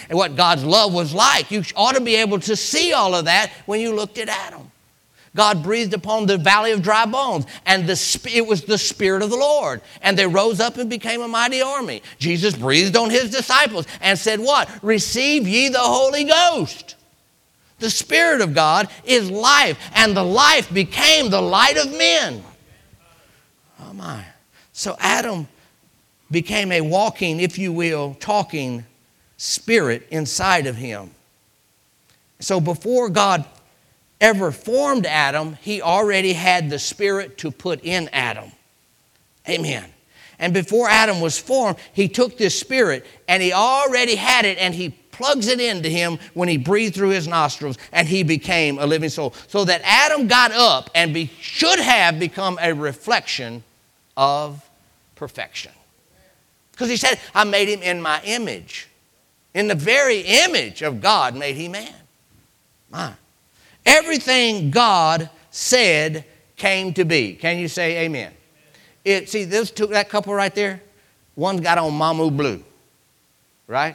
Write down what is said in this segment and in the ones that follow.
and what God's love was like. You ought to be able to see all of that when you looked at Adam. God breathed upon the valley of dry bones, and it was the Spirit of the Lord. And they rose up and became a mighty army. Jesus breathed on his disciples and said what? Receive ye the Holy Ghost. The Spirit of God is life, and the life became the light of men. Oh my. So Adam became a walking, if you will, talking spirit inside of him. So before God ever formed Adam, he already had the Spirit to put in Adam. Amen. And before Adam was formed, he took this Spirit and he already had it, and he plugs it into him when he breathed through his nostrils, and he became a living soul. So that Adam got up and should have become a reflection of perfection. Because he said, I made him in my image. In the very image of God made he man. My. Everything God said came to be. Can you say amen? See, that couple right there, one's got on Mamu blue, right?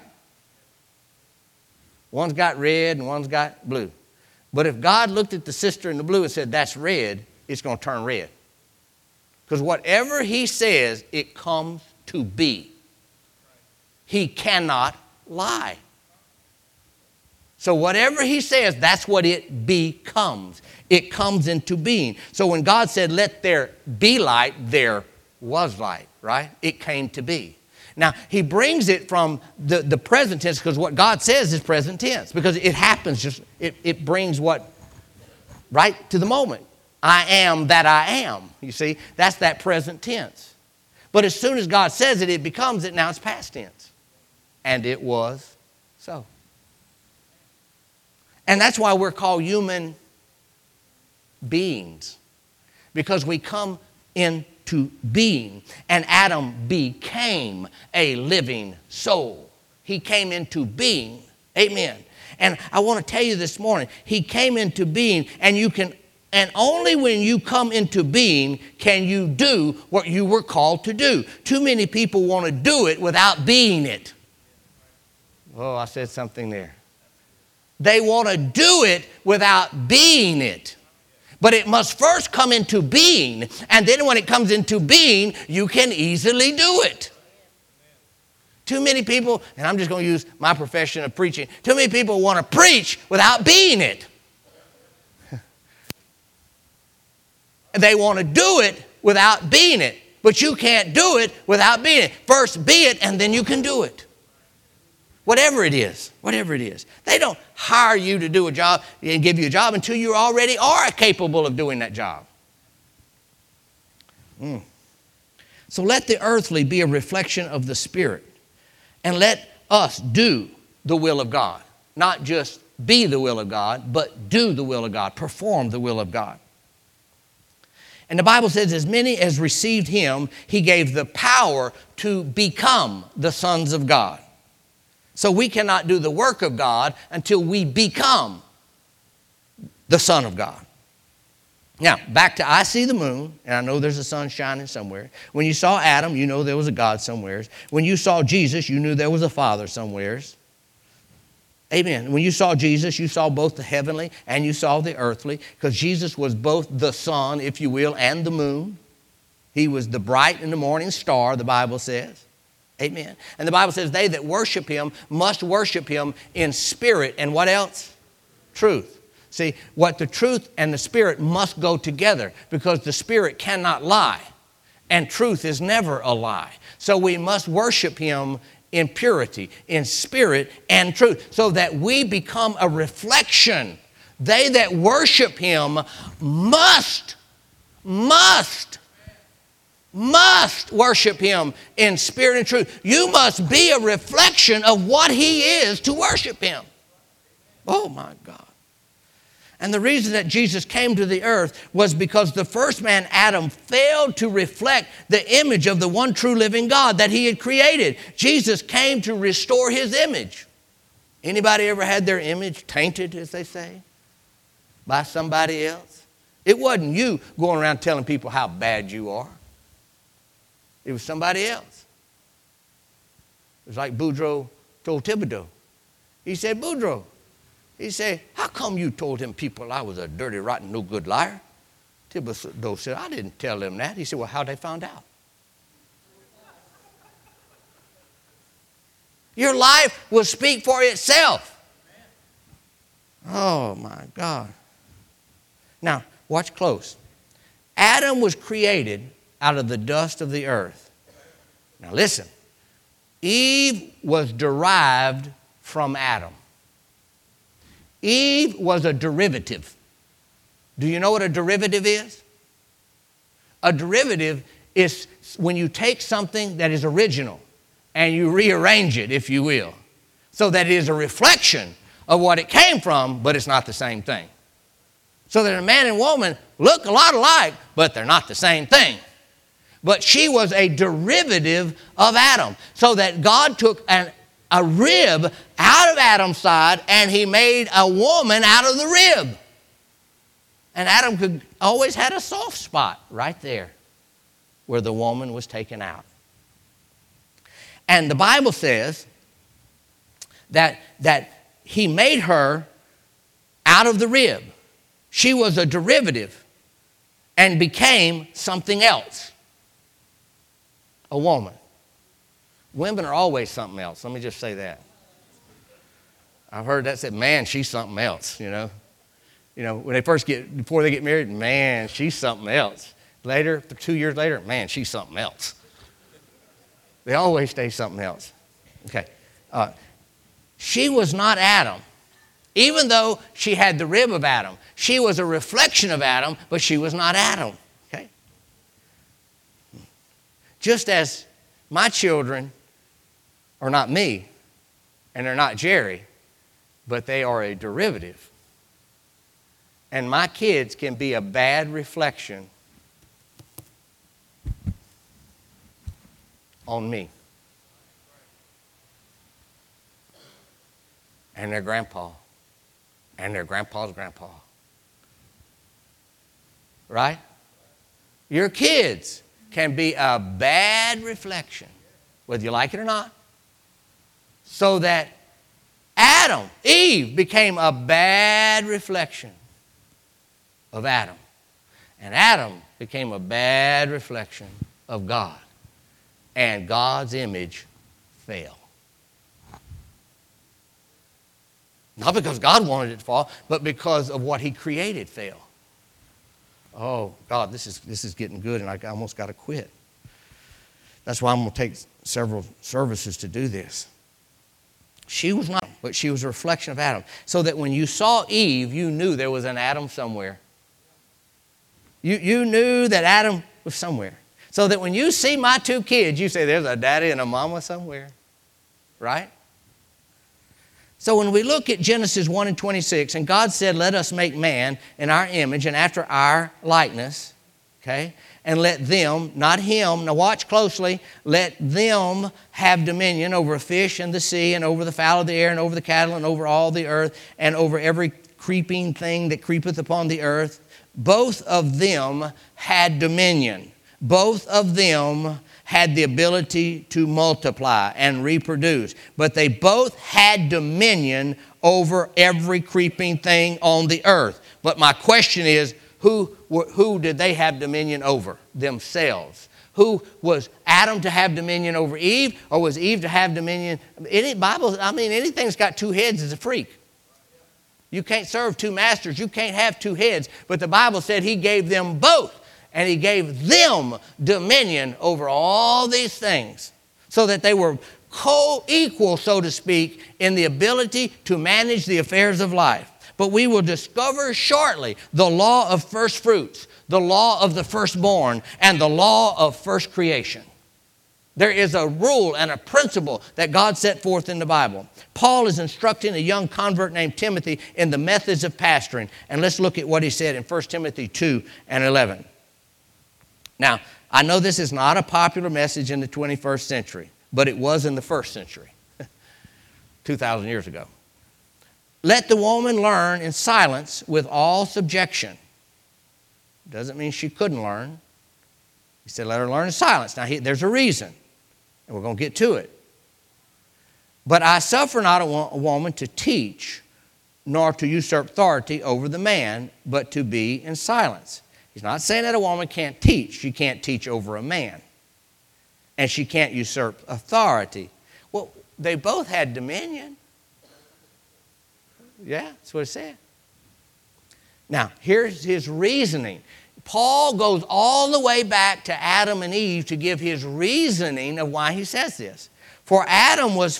One's got red and one's got blue. But if God looked at the sister in the blue and said, that's red, it's going to turn red. Because whatever he says, it comes to be. He cannot lie. So whatever he says, that's what it becomes. It comes into being. So when God said, let there be light, there was light, right? It came to be. Now, he brings it from the present tense, because what God says is present tense, because it happens, it brings what? Right to the moment. I am that I am, you see? That's that present tense. But as soon as God says it, it becomes it. Now it's past tense. And it was so. And that's why we're called human beings, because we come into being. And Adam became a living soul. He came into being. Amen. And I want to tell you this morning, he came into being, and only when you come into being can you do what you were called to do. Too many people want to do it without being it. Oh, I said something there. They want to do it without being it. But it must first come into being. And then when it comes into being, you can easily do it. Too many people, and I'm just going to use my profession of preaching, too many people want to preach without being it. They want to do it without being it. But you can't do it without being it. First be it, and then you can do it. Whatever it is, whatever it is. They don't hire you to do a job and give you a job until you already are capable of doing that job. So let the earthly be a reflection of the Spirit. And let us do the will of God. Not just be the will of God, but do the will of God. Perform the will of God. And the Bible says, as many as received him, he gave the power to become the sons of God. So we cannot do the work of God until we become the Son of God. Now, back to I see the moon, and I know there's a sun shining somewhere. When you saw Adam, you know there was a God somewhere. When you saw Jesus, you knew there was a Father somewhere. Amen. When you saw Jesus, you saw both the heavenly and you saw the earthly, because Jesus was both the sun, if you will, and the moon. He was the bright and the morning star, the Bible says. Amen. And the Bible says they that worship him must worship him in spirit and what else? Truth. See, what the truth and the spirit must go together, because the spirit cannot lie and truth is never a lie. So we must worship him in purity, in spirit and truth, so that we become a reflection. They that worship him must worship him in spirit and truth. You must be a reflection of what he is to worship him. Oh my God. And the reason that Jesus came to the earth was because the first man, Adam, failed to reflect the image of the one true living God that he had created. Jesus came to restore his image. Anybody ever had their image tainted, as they say, by somebody else? It wasn't you going around telling people how bad you are. It was somebody else. It was like Boudreaux told Thibodeau. He said, Boudreaux, he said, how come you told them people I was a dirty, rotten, no good liar? Thibodeau said, I didn't tell them that. He said, well, how'd they find out? Your life will speak for itself. Oh, my God. Now, watch close. Adam was created out of the dust of the earth. Now, listen. Eve was derived from Adam. Eve was a derivative. Do you know what a derivative is? A derivative is when you take something that is original and you rearrange it, if you will, so that it is a reflection of what it came from, but it's not the same thing. So that a man and woman look a lot alike, but they're not the same thing. But she was a derivative of Adam, so that God took a rib out of Adam's side and he made a woman out of the rib. And Adam always had a soft spot right there where the woman was taken out. And the Bible says that he made her out of the rib. She was a derivative and became something else. A woman. Women are always something else. Let me just say that. I've heard that said, man, she's something else, you know. You know, when before they get married, man, she's something else. Later, 2 years later, man, she's something else. They always stay something else. Okay. She was not Adam. Even though she had the rib of Adam, she was a reflection of Adam, but she was not Adam. Okay. Just as my children are not me, and they're not Jerry, but they are a derivative. And my kids can be a bad reflection on me and their grandpa and their grandpa's grandpa. Right? Your kids can be a bad reflection, whether you like it or not. So that Eve became a bad reflection of Adam. And Adam became a bad reflection of God. And God's image fell. Not because God wanted it to fall, but because of what he created fell. Oh, God, this is getting good, and I almost got to quit. That's why I'm going to take several services to do this. She was not, but she was a reflection of Adam. So that when you saw Eve, you knew there was an Adam somewhere. You knew that Adam was somewhere. So that when you see my two kids, you say, there's a daddy and a mama somewhere. Right? So when we look at Genesis 1 and 26, and God said, let us make man in our image and after our likeness, okay? And let them, not him, now watch closely, let them have dominion over fish and the sea and over the fowl of the air and over the cattle and over all the earth and over every creeping thing that creepeth upon the earth. Both of them had dominion. Both of them had the ability to multiply and reproduce. But they both had dominion over every creeping thing on the earth. But my question is, who did they have dominion over? Themselves. Who was Adam to have dominion over Eve, or was Eve to have dominion? Anything's got two heads is a freak. You can't serve two masters. You can't have two heads. But the Bible said he gave them both. And he gave them dominion over all these things so that they were co-equal, so to speak, in the ability to manage the affairs of life. But we will discover shortly the law of first fruits, the law of the firstborn, and the law of first creation. There is a rule and a principle that God set forth in the Bible. Paul is instructing a young convert named Timothy in the methods of pastoring. And let's look at what he said in 1 Timothy 2 and 11. Now, I know this is not a popular message in the 21st century, but it was in the first century, 2,000 years ago. Let the woman learn in silence with all subjection. Doesn't mean she couldn't learn. He said, let her learn in silence. Now, there's a reason, and we're going to get to it. But I suffer not a woman to teach, nor to usurp authority over the man, but to be in silence. He's not saying that a woman can't teach. She can't teach over a man. And she can't usurp authority. Well, they both had dominion. Yeah, that's what it said. Now, here's his reasoning. Paul goes all the way back to Adam and Eve to give his reasoning of why he says this. For Adam was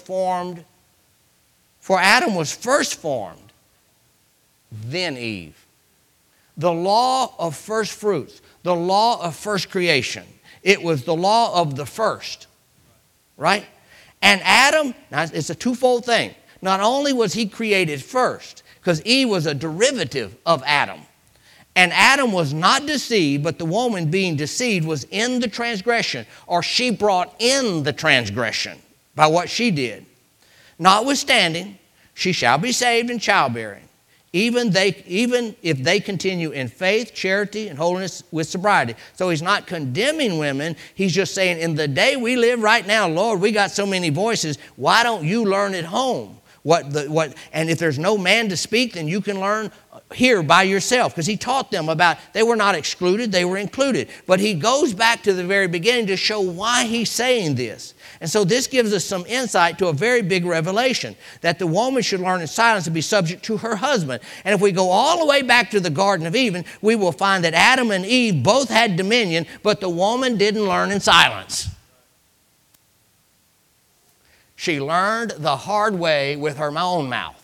first formed, then Eve. The law of first fruits, the law of first creation. It was the law of the first, right? And Adam, now it's a twofold thing. Not only was he created first, because Eve was a derivative of Adam. And Adam was not deceived, but the woman being deceived was in the transgression, or she brought in the transgression by what she did. Notwithstanding, she shall be saved in childbearing, even if they continue in faith, charity, and holiness with sobriety. So he's not condemning women. He's just saying, in the day we live right now, Lord, we got so many voices. Why don't you learn at home? And if there's no man to speak, then you can learn here by yourself. Because he taught them about, they were not excluded, they were included. But he goes back to the very beginning to show why he's saying this. And so this gives us some insight to a very big revelation, that the woman should learn in silence and be subject to her husband. And if we go all the way back to the Garden of Eden, we will find that Adam and Eve both had dominion, but the woman didn't learn in silence. She learned the hard way with her own mouth.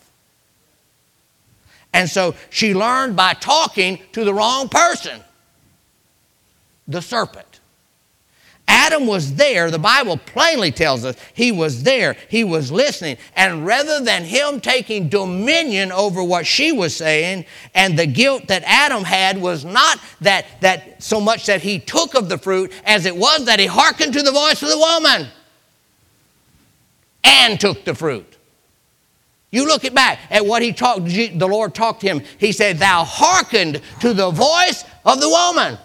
And so she learned by talking to the wrong person, the serpent. Adam was there. The Bible plainly tells us he was there. He was listening. And rather than him taking dominion over what she was saying, and the guilt that Adam had was not that so much that he took of the fruit as it was that he hearkened to the voice of the woman and took the fruit. You look it back at what the Lord talked to him. He said, thou hearkened to the voice of the woman.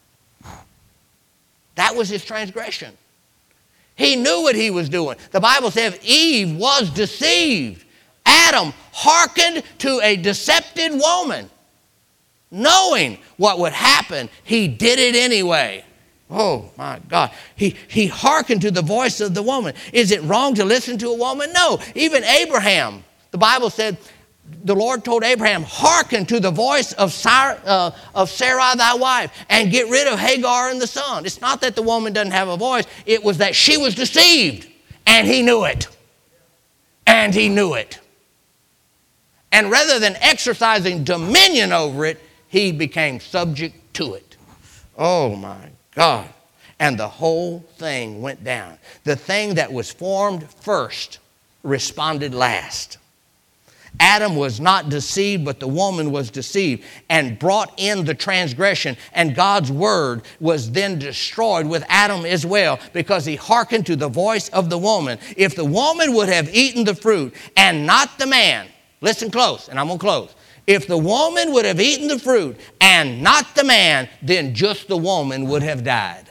That was his transgression. He knew what he was doing. The Bible says Eve was deceived. Adam hearkened to a deceptive woman. Knowing what would happen, he did it anyway. Oh, my God. He hearkened to the voice of the woman. Is it wrong to listen to a woman? No. Even Abraham, the Bible said, the Lord told Abraham, hearken to the voice of Sarai thy wife, and get rid of Hagar and the son. It's not that the woman doesn't have a voice. It was that she was deceived, and he knew it. And he knew it. And rather than exercising dominion over it, he became subject to it. Oh, my God. And the whole thing went down. The thing that was formed first responded last. Adam was not deceived, but the woman was deceived and brought in the transgression. And God's word was then destroyed with Adam as well, because he hearkened to the voice of the woman. If the woman would have eaten the fruit and not the man, listen close, and I'm going to close. If the woman would have eaten the fruit and not the man, then just the woman would have died.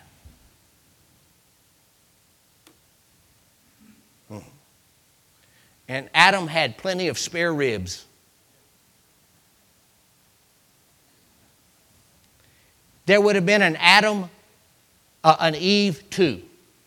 And Adam had plenty of spare ribs. There would have been an Eve too.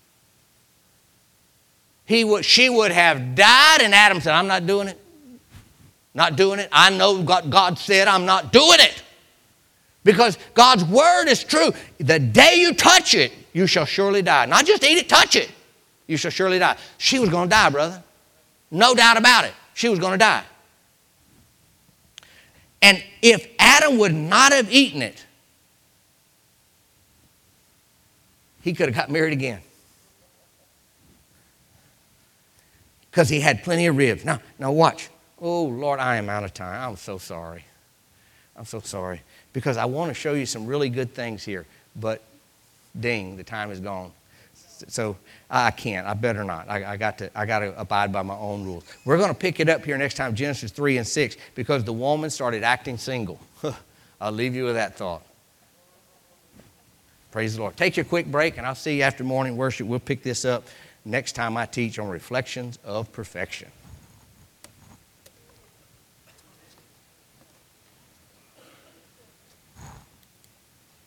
She would have died, and Adam said, I'm not doing it. Not doing it. I know what God said, I'm not doing it. Because God's word is true. The day you touch it, you shall surely die. Not just eat it, touch it. You shall surely die. She was going to die, brother. No doubt about it. She was going to die. And if Adam would not have eaten it, he could have got married again. Because he had plenty of ribs. Now watch. Oh, Lord, I am out of time. I'm so sorry. I'm so sorry. Because I want to show you some really good things here. But ding, the time is gone. So I can't. I better not. I got to abide by my own rules. We're going to pick it up here next time, Genesis 3 and 6, because the woman started acting single. I'll leave you with that thought. Praise the Lord. Take your quick break, and I'll see you after morning worship. We'll pick this up next time I teach on reflections of perfection.